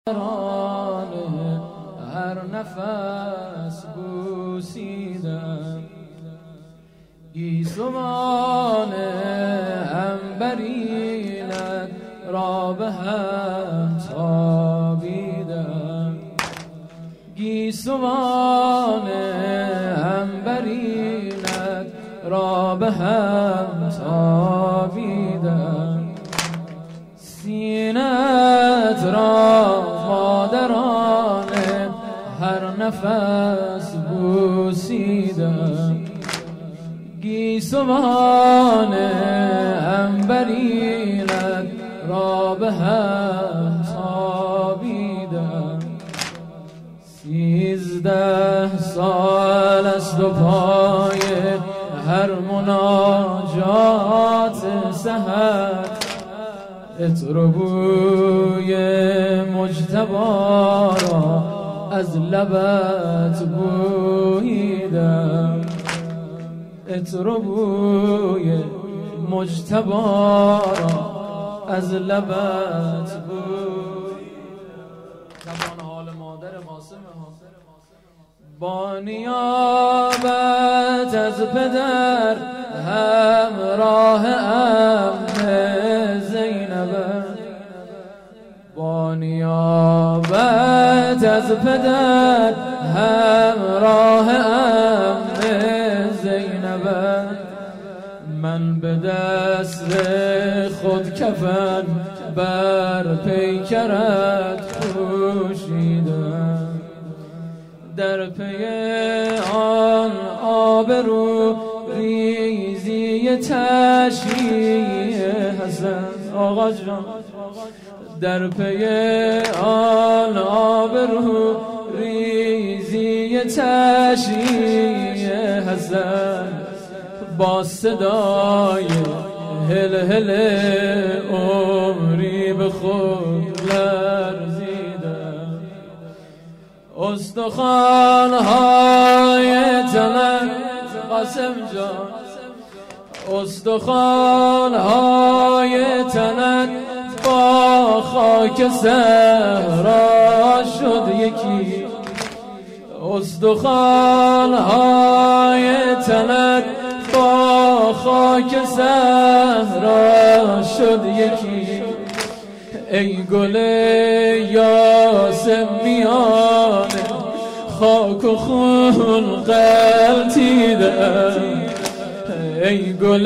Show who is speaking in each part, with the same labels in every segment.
Speaker 1: هر نفس بوسیدم، گیسوان عنبرینت را به هم تابیدم، گیسوان عنبرینت را به هم تابیدم، سینت را مادران هر نفس بوسیدم، گیسوان عنبرینت را به هم تابیدم، 13 سال است و پای هر مناجات سحر عطر و بوی مجتبی را از لبت بوییدم، عطر و بوی مجتبی را از لبت بوییدم. زبان حال مادر قاسم با نیابت از پدر همراه با نیابت از پدر همراه زینب، من به دست خود کفن بر پیکرت پوشیدم، در پی آن آبرو ریزی تشییع حسن آقا جان، در پی آن آبرو ریزی تشییع حسن، با صدای هل هل عمری به خود لرزیدم، استخوان‌های تنت قاسم جان، استخوان‌های تنت با خاک صحرا شد یکی، استخوان‌های تنت با خاک صحرا شد یکی، ای گل یاسمیان خاک و خون غلطیدم، ای گل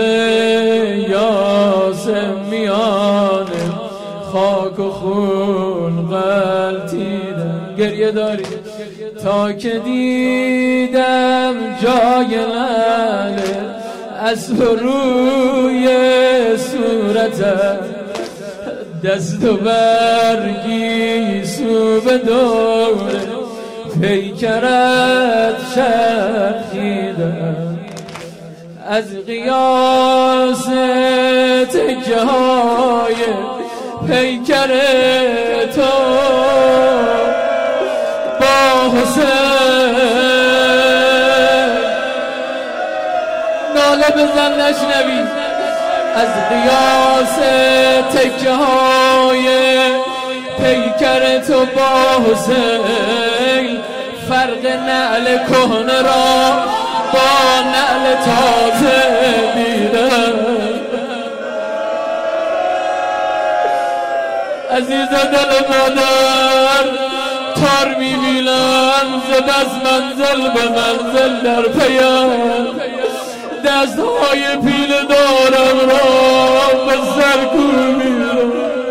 Speaker 1: یاسمیان خاک و خون غلطیدم، گریه داری تا که دیدم جای لعل از روی صورتت، دست و برگی سو به دور پیکرت چرخیدم، از قیاس تکه های پیکر تو با حسین ناله بزن نشنوی، از قیاس تکه های پیکر تو با حسین فرق نعل کهنه را با نعل تازه دیدم، عزیز دل مادر تار می‌بینم ز بس منزل به منزل در پیم، دستهای پیل دارم را به سرکوب می‌رم،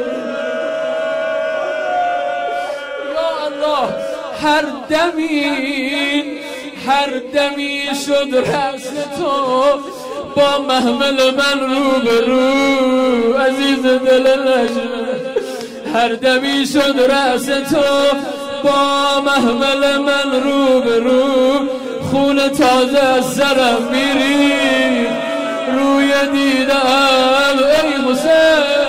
Speaker 1: یا الله هر دمی شد رأس تو با محمل من رو به رو، عزیز دل نجم، هر دمی شد رأس تو با محمل من رو به رو، خون تازه از سرم میری روی دیدم ای حسین.